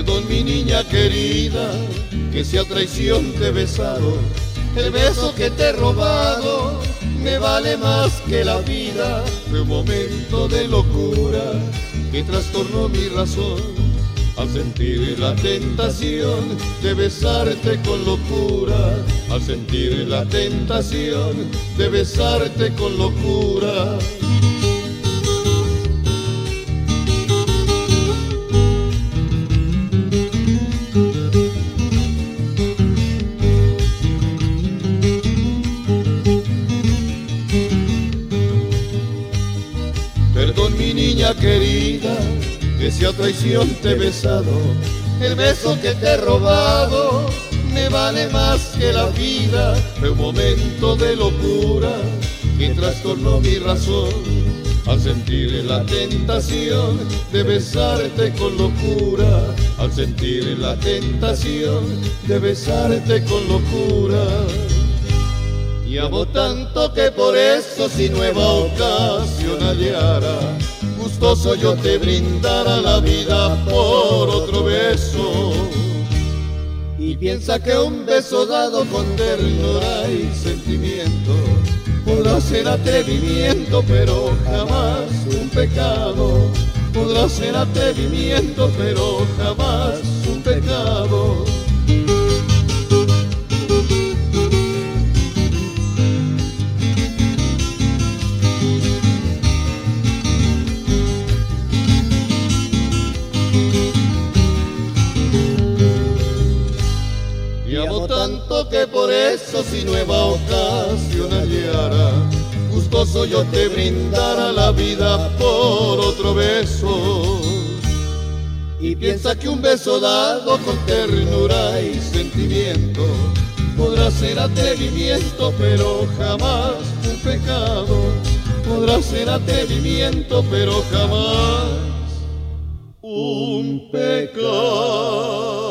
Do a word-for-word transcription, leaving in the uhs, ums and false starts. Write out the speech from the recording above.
Perdón mi niña querida, que si a traición te he besado, el beso que te he robado me vale más que la vida. Fue un momento de locura que trastornó mi razón al sentir la tentación de besarte con locura, al sentir la tentación de besarte con locura. Perdón mi niña querida, que si a traición te he besado, el beso que te he robado me vale más que la vida. Fue un momento de locura que trastornó mi razón al sentir la tentación de besarte con locura, al sentir la tentación de besarte con locura. Y amo tanto que por eso si nueva ocasión hallara, gustoso yo te brindara la vida por otro beso. Y piensa que un beso dado con ternura y sentimiento podrá ser atrevimiento, pero jamás un pecado. Podrá ser atrevimiento, pero jamás un pecado. Y amo tanto que por eso si nueva ocasión hallara, gustoso yo te brindara la vida por otro beso. Y piensa que un beso dado con ternura y sentimiento podrá ser atrevimiento, pero jamás un pecado. Podrá ser atrevimiento, pero jamás un pecado.